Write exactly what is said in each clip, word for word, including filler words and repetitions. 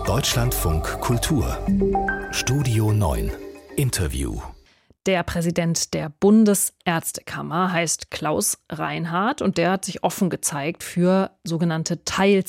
Deutschlandfunk Kultur Studio neun Interview. Der Präsident der Bundesärztekammer heißt Klaus Reinhardt und der hat sich offen gezeigt für sogenannte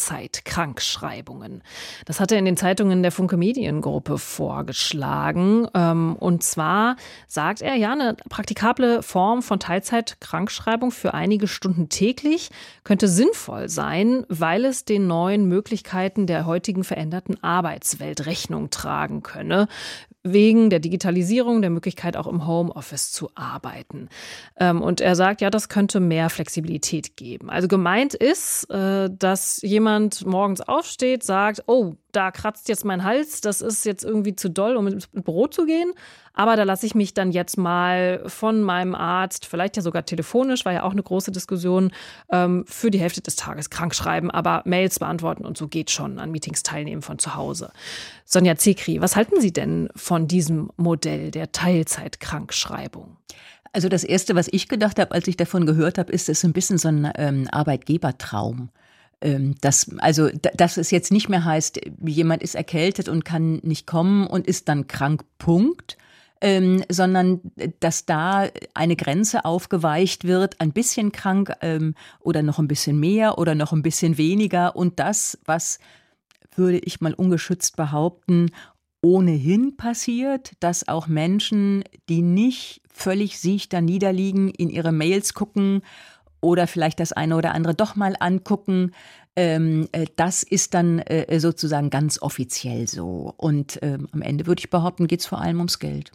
Teilzeitkrankschreibungen. Das hat er in den Zeitungen der Funke Mediengruppe vorgeschlagen. Und zwar sagt er, ja, eine praktikable Form von Teilzeitkrankschreibung für einige Stunden täglich könnte sinnvoll sein, weil es den neuen Möglichkeiten der heutigen veränderten Arbeitswelt Rechnung tragen könne. Wegen der Digitalisierung, der Möglichkeit auch im Homeoffice zu arbeiten. Und er sagt, ja, das könnte mehr Flexibilität geben. Also gemeint ist, dass jemand morgens aufsteht, sagt, oh, da kratzt jetzt mein Hals, das ist jetzt irgendwie zu doll, um ins Büro zu gehen. Aber da lasse ich mich dann jetzt mal von meinem Arzt, vielleicht ja sogar telefonisch, war ja auch eine große Diskussion, für die Hälfte des Tages krank schreiben, aber Mails beantworten und so geht schon, an Meetings teilnehmen von zu Hause. Sonja Zekri, was halten Sie denn von diesem Modell der Teilzeitkrankschreibung? Also das Erste, was ich gedacht habe, als ich davon gehört habe, ist, es ist ein bisschen so ein ähm, Arbeitgebertraum. Dass, also, dass es jetzt nicht mehr heißt, jemand ist erkältet und kann nicht kommen und ist dann krank, Punkt. Ähm, sondern dass da eine Grenze aufgeweicht wird, ein bisschen krank ähm, oder noch ein bisschen mehr oder noch ein bisschen weniger. Und das, was, würde ich mal ungeschützt behaupten, ohnehin passiert, dass auch Menschen, die nicht völlig sich da niederliegen, in ihre Mails gucken oder vielleicht das eine oder andere doch mal angucken. Ähm, das ist dann äh, sozusagen ganz offiziell so. Und ähm, am Ende würde ich behaupten, geht es vor allem ums Geld.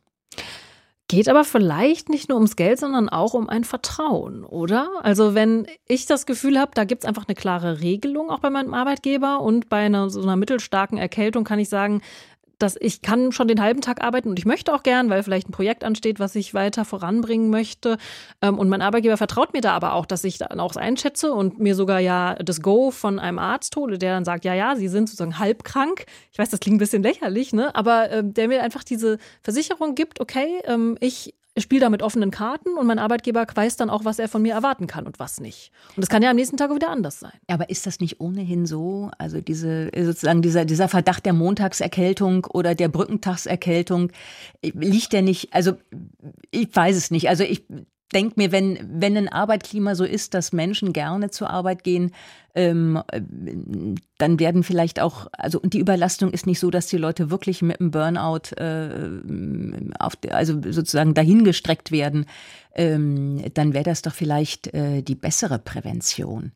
Geht aber vielleicht nicht nur ums Geld, sondern auch um ein Vertrauen, oder? Also wenn ich das Gefühl habe, da gibt es einfach eine klare Regelung auch bei meinem Arbeitgeber und bei einer so einer mittelstarken Erkältung kann ich sagen, dass ich kann schon den halben Tag arbeiten und ich möchte auch gern, weil vielleicht ein Projekt ansteht, was ich weiter voranbringen möchte. Und mein Arbeitgeber vertraut mir da aber auch, dass ich dann auch einschätze und mir sogar ja das Go von einem Arzt hole, der dann sagt, ja, ja, Sie sind sozusagen halb krank. Ich weiß, das klingt ein bisschen lächerlich, ne? Aber äh, der mir einfach diese Versicherung gibt, okay, ähm, ich spiele da mit offenen Karten und mein Arbeitgeber weiß dann auch, was er von mir erwarten kann und was nicht. Und das kann ja am nächsten Tag auch wieder anders sein. Aber ist das nicht ohnehin so? Also diese sozusagen dieser, dieser Verdacht der Montagserkältung oder der Brückentagserkältung, liegt der nicht, also ich weiß es nicht. Also ich denke mir, wenn, wenn ein Arbeitsklima so ist, dass Menschen gerne zur Arbeit gehen, ähm, dann werden vielleicht auch, also und die Überlastung ist nicht so, dass die Leute wirklich mit einem Burnout äh, auf, also sozusagen dahingestreckt werden, ähm, dann wäre das doch vielleicht äh, die bessere Prävention.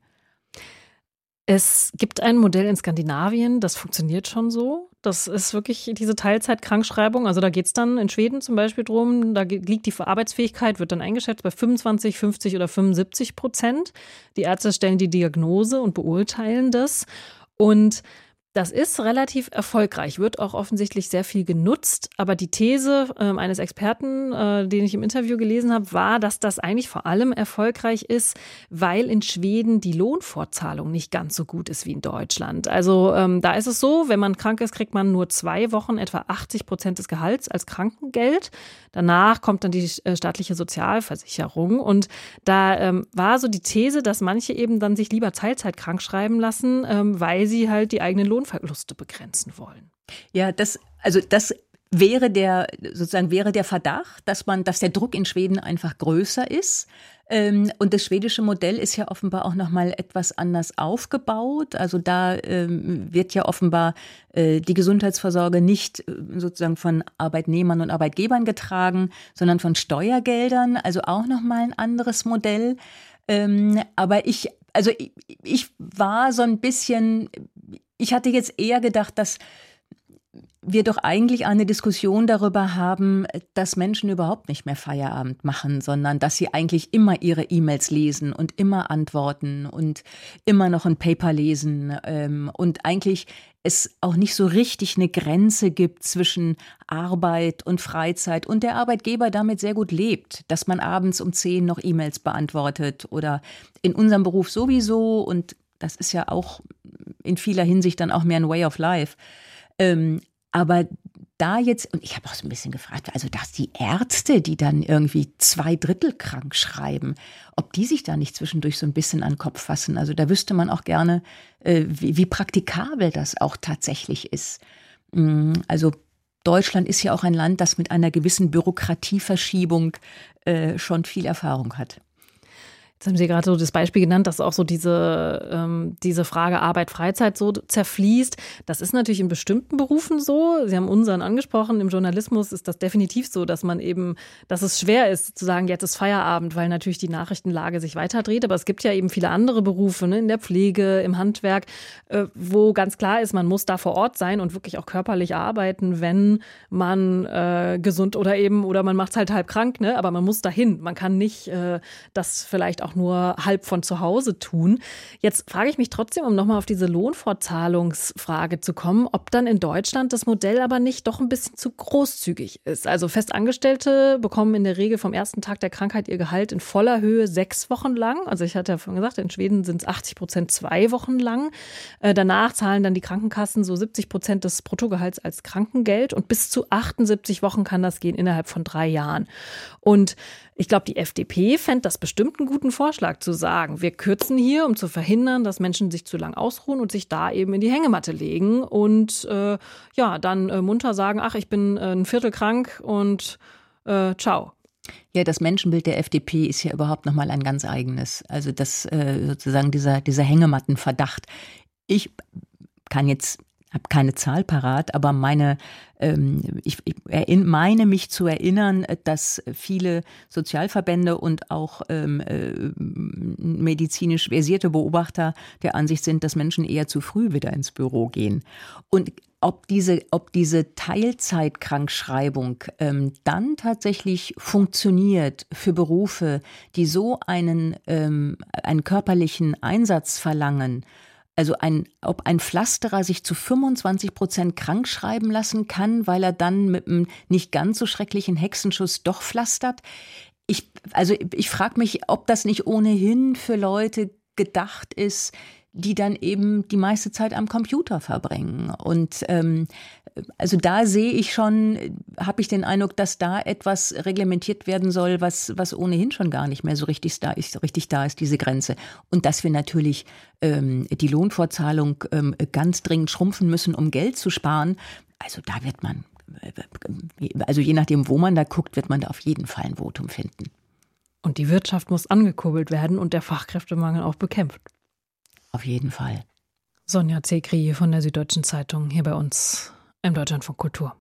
Es gibt ein Modell in Skandinavien, das funktioniert schon so. Das ist wirklich diese Teilzeitkrankschreibung. Also da geht es dann in Schweden zum Beispiel drum, da liegt die Arbeitsfähigkeit, wird dann eingeschätzt bei fünfundzwanzig, fünfzig oder fünfundsiebzig Prozent. Die Ärzte stellen die Diagnose und beurteilen das. Und das ist relativ erfolgreich, wird auch offensichtlich sehr viel genutzt. Aber die These äh, eines Experten, äh, den ich im Interview gelesen habe, war, dass das eigentlich vor allem erfolgreich ist, weil in Schweden die Lohnfortzahlung nicht ganz so gut ist wie in Deutschland. Also ähm, da ist es so, wenn man krank ist, kriegt man nur zwei Wochen etwa achtzig Prozent des Gehalts als Krankengeld. Danach kommt dann die äh, staatliche Sozialversicherung. Und da ähm, war so die These, dass manche eben dann sich lieber Teilzeit krank schreiben lassen, ähm, weil sie halt die eigenen Lohn Verluste begrenzen wollen. Ja, das, also das wäre der, sozusagen wäre der Verdacht, dass man, dass der Druck in Schweden einfach größer ist. Ähm, und das schwedische Modell ist ja offenbar auch nochmal etwas anders aufgebaut. Also da ähm, wird ja offenbar äh, die Gesundheitsvorsorge nicht äh, sozusagen von Arbeitnehmern und Arbeitgebern getragen, sondern von Steuergeldern. Also auch nochmal ein anderes Modell. Ähm, aber ich, also ich, ich war so ein bisschen, ich hatte jetzt eher gedacht, dass wir doch eigentlich eine Diskussion darüber haben, dass Menschen überhaupt nicht mehr Feierabend machen, sondern dass sie eigentlich immer ihre E-Mails lesen und immer antworten und immer noch ein Paper lesen ähm, und eigentlich es auch nicht so richtig eine Grenze gibt zwischen Arbeit und Freizeit und der Arbeitgeber damit sehr gut lebt, dass man abends um zehn noch E-Mails beantwortet oder in unserem Beruf sowieso und das ist ja auch in vieler Hinsicht dann auch mehr ein Way of Life. Ähm, aber da jetzt, und ich habe auch so ein bisschen gefragt, also dass die Ärzte, die dann irgendwie zwei Drittel krank schreiben, ob die sich da nicht zwischendurch so ein bisschen an den Kopf fassen. Also da wüsste man auch gerne, äh, wie, wie praktikabel das auch tatsächlich ist. Also Deutschland ist ja auch ein Land, das mit einer gewissen Bürokratieverschiebung äh, schon viel Erfahrung hat. Jetzt haben Sie gerade so das Beispiel genannt, dass auch so diese, ähm, diese Frage Arbeit, Freizeit so zerfließt. Das ist natürlich in bestimmten Berufen so. Sie haben unseren angesprochen. Im Journalismus ist das definitiv so, dass man eben, dass es schwer ist zu sagen, jetzt ist Feierabend, weil natürlich die Nachrichtenlage sich weiterdreht. Aber es gibt ja eben viele andere Berufe, ne, in der Pflege, im Handwerk, äh, wo ganz klar ist, man muss da vor Ort sein und wirklich auch körperlich arbeiten, wenn man äh, gesund oder eben, oder man macht es halt halb krank, ne? Aber man muss dahin. Man kann nicht äh, das vielleicht auch nur halb von zu Hause tun. Jetzt frage ich mich trotzdem, um nochmal auf diese Lohnfortzahlungsfrage zu kommen, ob dann in Deutschland das Modell aber nicht doch ein bisschen zu großzügig ist. Also Festangestellte bekommen in der Regel vom ersten Tag der Krankheit ihr Gehalt in voller Höhe sechs Wochen lang. Also ich hatte ja vorhin gesagt, in Schweden sind es achtzig Prozent zwei Wochen lang. Äh, danach zahlen dann die Krankenkassen so siebzig Prozent des Bruttogehalts als Krankengeld und bis zu achtundsiebzig Wochen kann das gehen innerhalb von drei Jahren. Und ich glaube, die F D P fände das bestimmt einen guten Vorschlag zu sagen, wir kürzen hier, um zu verhindern, dass Menschen sich zu lang ausruhen und sich da eben in die Hängematte legen und äh, ja, dann äh, munter sagen, ach, ich bin äh, ein Viertel krank und äh, ciao. Ja, das Menschenbild der F D P ist ja überhaupt nochmal ein ganz eigenes. Also das äh, sozusagen dieser, dieser Hängemattenverdacht. Ich kann jetzt habe keine Zahl parat, aber meine, ähm, ich, ich meine mich zu erinnern, dass viele Sozialverbände und auch ähm, äh, medizinisch versierte Beobachter der Ansicht sind, dass Menschen eher zu früh wieder ins Büro gehen. Und ob diese, ob diese Teilzeitkrankschreibung ähm, dann tatsächlich funktioniert für Berufe, die so einen, ähm, einen körperlichen Einsatz verlangen, also ein, ob ein Pflasterer sich zu fünfundzwanzig Prozent krank schreiben lassen kann, weil er dann mit einem nicht ganz so schrecklichen Hexenschuss doch pflastert. Ich, also ich frage mich, ob das nicht ohnehin für Leute gedacht ist, die dann eben die meiste Zeit am Computer verbringen. Und ähm, also da sehe ich schon, habe ich den Eindruck, dass da etwas reglementiert werden soll, was, was ohnehin schon gar nicht mehr so richtig da ist, richtig da ist, diese Grenze. Und dass wir natürlich ähm, die Lohnfortzahlung ähm, ganz dringend schrumpfen müssen, um Geld zu sparen. Also da wird man, also je nachdem, wo man da guckt, wird man da auf jeden Fall ein Votum finden. Und die Wirtschaft muss angekurbelt werden und der Fachkräftemangel auch bekämpft. Auf jeden Fall. Sonja Zekri von der Süddeutschen Zeitung hier bei uns im Deutschlandfunk Kultur.